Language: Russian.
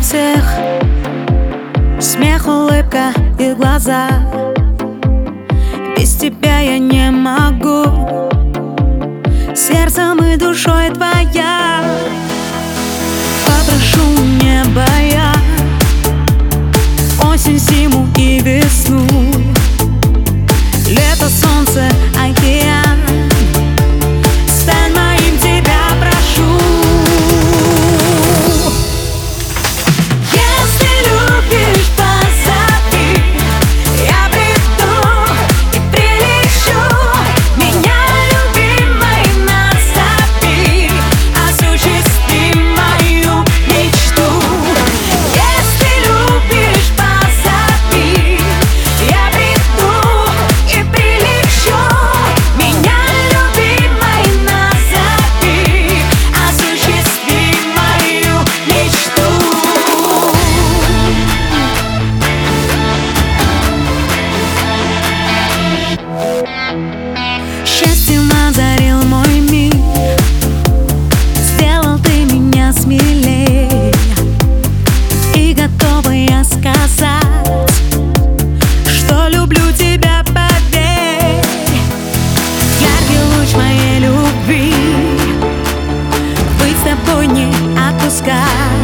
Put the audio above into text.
всех, смех, улыбка и глаза. Без тебя я не могу, сердцем и душой твоя. Попрошу неба я осень, зиму и весну, лето, солнце, океан. Стань моим, тебя прошу. Если любишь, позови, я приду и прилечу. Меня, любимой, назови, осуществи мою мечту. Если любишь, позови, я приду и прилечу. Меня, любимой, назови, осуществи мою мечту. Счастьем озарил мой мир, сделал ты меня смелее, и готова я сказать, что люблю тебя, поверь. Яркий луч моей любви, быть с тобой не отпускай.